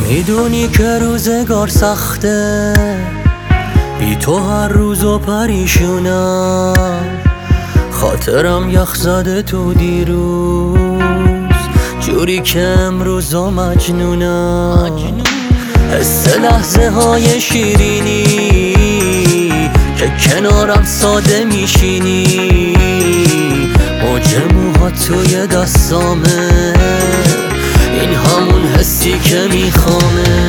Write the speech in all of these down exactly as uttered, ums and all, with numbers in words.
میدونی که روزگار سخته، بی تو هر روز و پریشونم. خاطرم یخ زده تو دیروز، جوری که امروزا مجنونم. حس لحظه های شیرینی که کنارم ساده میشینی، موج موها توی دستامه، این همون حسی که میخوامه.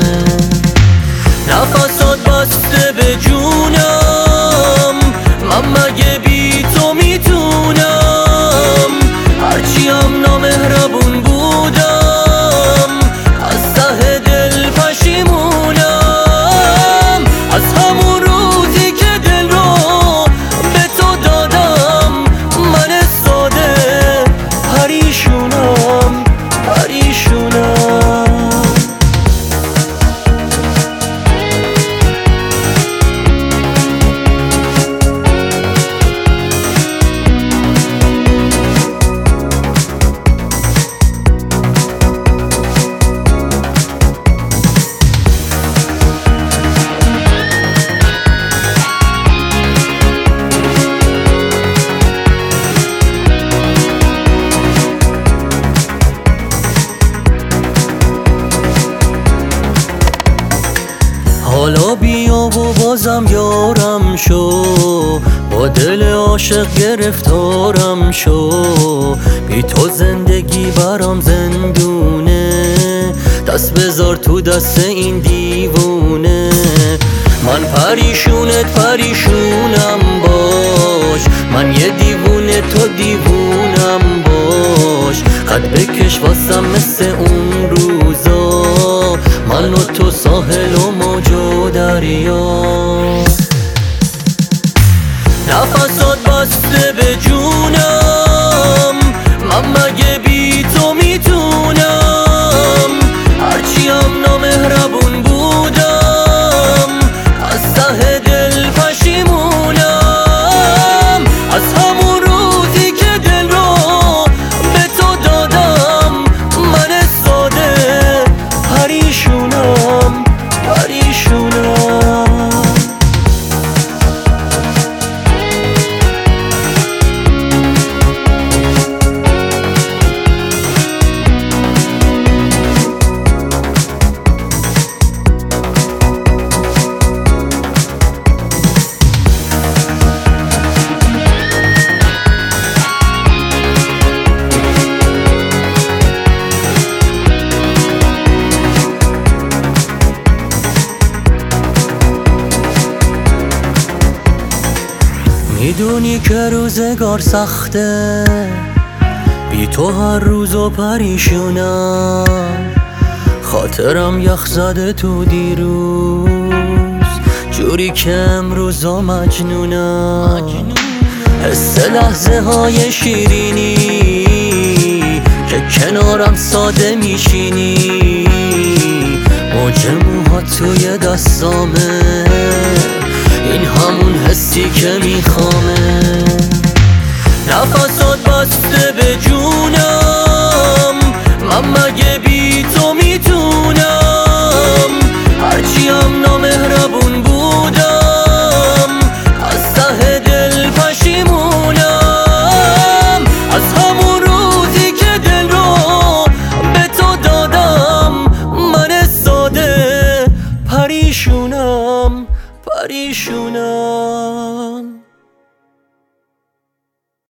نفسات بسته به جونم، من مگه بی تو میتونم؟ هرچی هم نامهربون بودم، از ته دل پشیمونم. از همون روزی که دل رو به تو دادم، من ساده پریشونم پریشونم. حالا بیا و بازم یارم شو، با دل عاشق گرفتارم شو. بی تو زندگی برام زندونه، دست بذار تو دست این دیوونه. من پریشونت پریشونم باش، من یه دیوونه تو دیوونم باش. قد بکش واسم مثل اون روزا، من و تو ساحل و موج و دریا. نفسات بسته به جونم، من مگه بی تو میتونم؟ هرچی هم نامهربون بودم، از ته دل پشیمونم. از همون روزی که دل رو به تو دادم، من ساده پریشونم پریشونم. میدونی که روزگار سخته، بی تو هر روز و پریشونم. خاطرم یخ زده تو دیروز، جوری که امروزا مجنونم. حس لحظه های شیرینی که کنارم ساده میشینی، موج موها توی دستامه، این همون حسی که میخوامه. نفسات بسته به جونم، من مگه بی تو میتونم؟ هرچی هم نامهربون بودم، از ته دل پشیمونم. از همون روزی که دل رو به تو دادم، من ساده پریشونم پریشونم.